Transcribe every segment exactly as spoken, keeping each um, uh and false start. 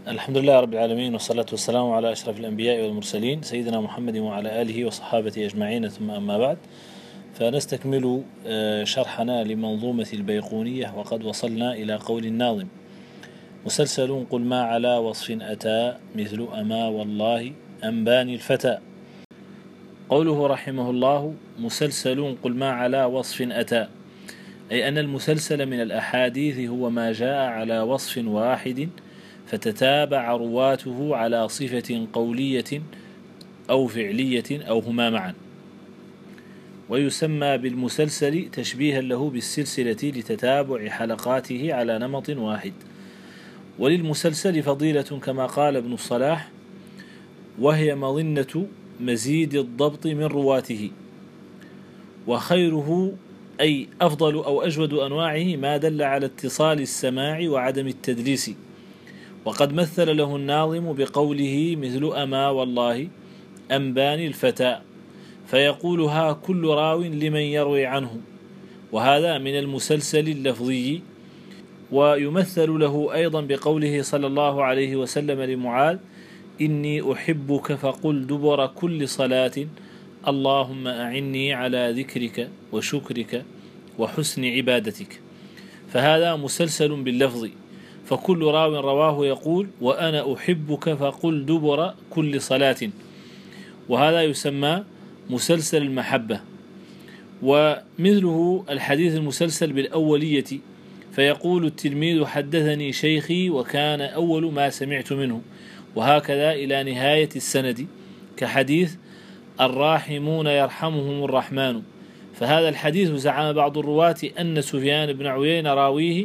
الحمد لله رب العالمين، والصلاة والسلام على أشرف الأنبياء والمرسلين سيدنا محمد وعلى آله وصحابته أجمعين، ثم أما بعد، فنستكمل شرحنا لمنظومة البيقونية، وقد وصلنا إلى قول الناظم: مسلسل قل ما على وصف أتى مثل أما والله أنباني الفتى. قوله رحمه الله: مسلسل قل ما على وصف أتى، أي أن المسلسل من الأحاديث هو ما جاء على وصف واحد فتتابع رواته على صفة قولية أو فعلية أو هما معا، ويسمى بالمسلسل تشبيها له بالسلسلة لتتابع حلقاته على نمط واحد. وللمسلسل فضيلة كما قال ابن الصلاح: وهي مظنة مزيد الضبط من رواته، وخيره أي أفضل أو أجود أنواعه ما دل على اتصال السماع وعدم التدليس. وقد مثل له الناظم بقوله: مثل أما والله أنباني الفتى، فيقولها كل راو لمن يروي عنه، وهذا من المسلسل اللفظي. ويمثل له أيضا بقوله صلى الله عليه وسلم لمعاذ: إني أحبك فقل دبر كل صلاة اللهم أعني على ذكرك وشكرك وحسن عبادتك. فهذا مسلسل باللفظ، فكل راو رواه يقول: وأنا أحبك فقل دبر كل صلاة، وهذا يسمى مسلسل المحبة. ومثله الحديث المسلسل بالأولية، فيقول التلميذ: حدثني شيخي وكان أول ما سمعت منه، وهكذا إلى نهاية السند، كحديث الراحمون يرحمهم الرحمن. فهذا الحديث زعم بعض الرواة أن سفيان بن عيينة راويه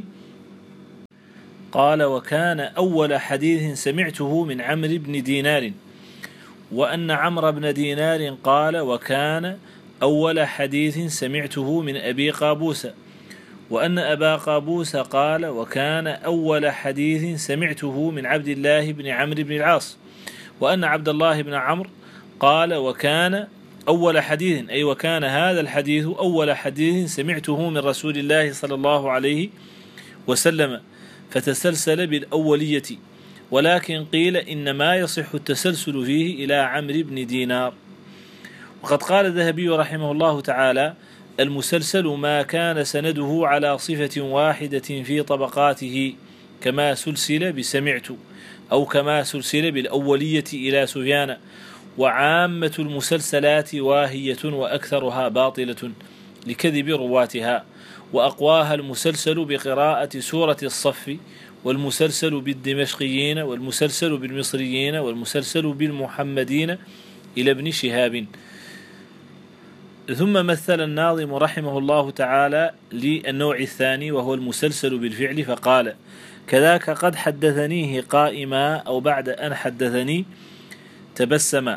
قال: وكان أول حديث سمعته من عمرو بن دينار، وأن عمرو بن دينار قال: وكان أول حديث سمعته من أبي قابوس، وأن أبا قابوس قال: وكان أول حديث سمعته من عبد الله بن عمرو بن العاص، وأن عبد الله بن عمرو قال: وكان أول حديث، أي وكان هذا الحديث أول حديث سمعته من رسول الله صلى الله عليه وسلم، فتسلسل بالأولية. ولكن قيل إنما يصح التسلسل فيه إلى عمرو بن دينار. وقد قال الذهبي رحمه الله تعالى: المسلسل ما كان سنده على صفة واحدة في طبقاته، كما سلسل بسمعت، أو كما سلسل بالأولية إلى سفيان. وعامة المسلسلات واهية وأكثرها باطلة لكذب رواتها، وأقواها المسلسل بقراءة سورة الصف، والمسلسل بالدمشقيين، والمسلسل بالمصريين، والمسلسل بالمحمدين إلى ابن شهاب. ثم مثل الناظم رحمه الله تعالى للنوع الثاني، وهو المسلسل بالفعل، فقال: كذاك قد حدثنيه قائما، أو بعد أن حدثني تبسما.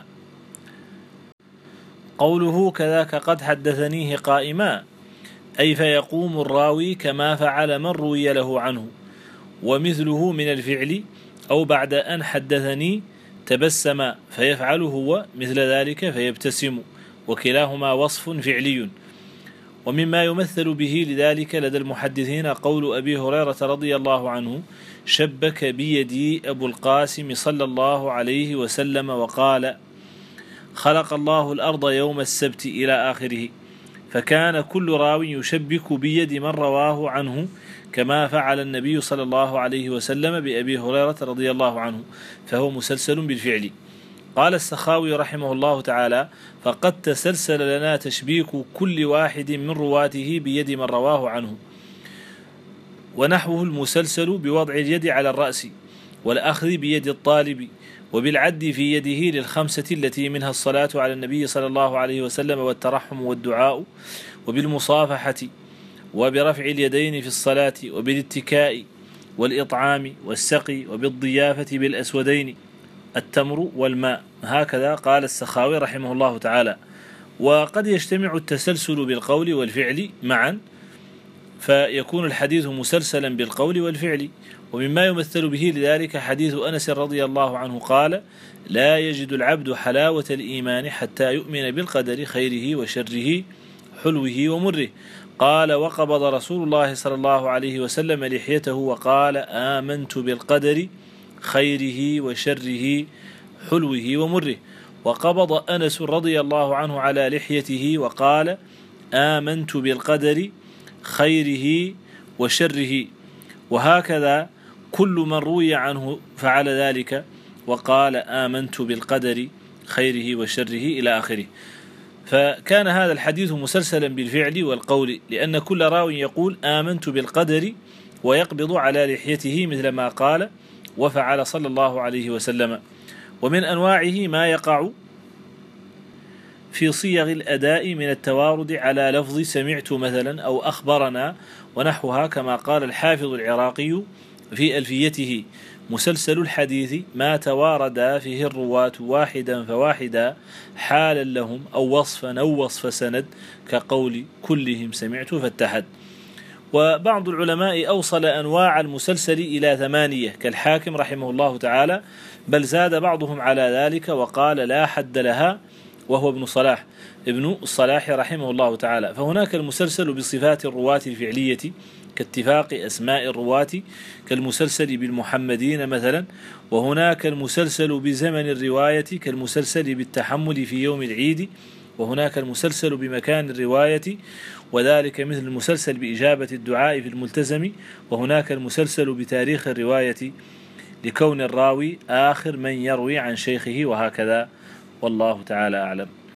قوله كذاك قد حدثنيه قائما، أي فيقوم الراوي كما فعل من روي له عنه. ومثله من الفعل: أو بعد أن حدثني تبسم، فيفعل هو مثل ذلك فيبتسم، وكلاهما وصف فعلي. ومما يمثل به لذلك لدى المحدثين قول أبي هريرة رضي الله عنه: شبك بيدي أبو القاسم صلى الله عليه وسلم وقال: خلق الله الأرض يوم السبت، إلى آخره. فكان كل راو يشبك بيد من رواه عنه، كما فعل النبي صلى الله عليه وسلم بأبي هريرة رضي الله عنه، فهو مسلسل بالفعل. قال السخاوي رحمه الله تعالى: فقد تسلسل لنا تشبيك كل واحد من رواته بيد من رواه عنه. ونحوه المسلسل بوضع اليد على الرأس، والأخذ بيد الطالب، وبالعد في يده للخمسة التي منها الصلاة على النبي صلى الله عليه وسلم والترحم والدعاء، وبالمصافحة، وبرفع اليدين في الصلاة، وبالاتكاء والإطعام والسقي، وبالضيافة بالأسودين التمر والماء. هكذا قال السخاوي رحمه الله تعالى. وقد يجتمع التسلسل بالقول والفعل معا، فيكون الحديث مسلسلا بالقول والفعل. ومما يمثل به لذلك حديث أنس رضي الله عنه قال: لا يجد العبد حلاوة الإيمان حتى يؤمن بالقدر خيره وشره حلوه ومره. قال: وقبض رسول الله صلى الله عليه وسلم لحيته وقال: آمنت بالقدر خيره وشره حلوه ومره. وقبض أنس رضي الله عنه على لحيته وقال آمنت بالقدر خيره وشره. وهكذا كل من روي عنه فعل ذلك وقال آمنت بالقدر خيره وشره إلى آخره. فكان هذا الحديث مسلسلا بالفعل والقول، لأن كل راوي يقول آمنت بالقدر ويقبض على لحيته مثل ما قال وفعل صلى الله عليه وسلم. ومن أنواعه ما يقع في صيغ الأداء من التوارد على لفظ سمعت مثلا أو أخبرنا ونحوها، كما قال الحافظ العراقي في ألفيته مسلسل الحديث ما توارد فيه الرواة واحدا فواحدا حالا لهم أو وصفا أو وصف سند كقول كلهم سمعت فاتحد. وبعض العلماء أوصل أنواع المسلسل إلى ثمانية كالحاكم رحمه الله تعالى، بل زاد بعضهم على ذلك وقال لا حد لها، وهو ابن صلاح ابن الصلاح رحمه الله تعالى. فهناك المسلسل بصفات الرواة الفعلية كاتفاق أسماء الرواة كالمسلسل بالمحمدين مثلا، وهناك المسلسل بزمن الرواية كالمسلسل بالتحمل في يوم العيد، وهناك المسلسل بمكان الرواية وذلك مثل المسلسل بإجابة الدعاء في الملتزم، وهناك المسلسل بتاريخ الرواية لكون الراوي آخر من يروي عن شيخه، وهكذا والله تعالى أعلم.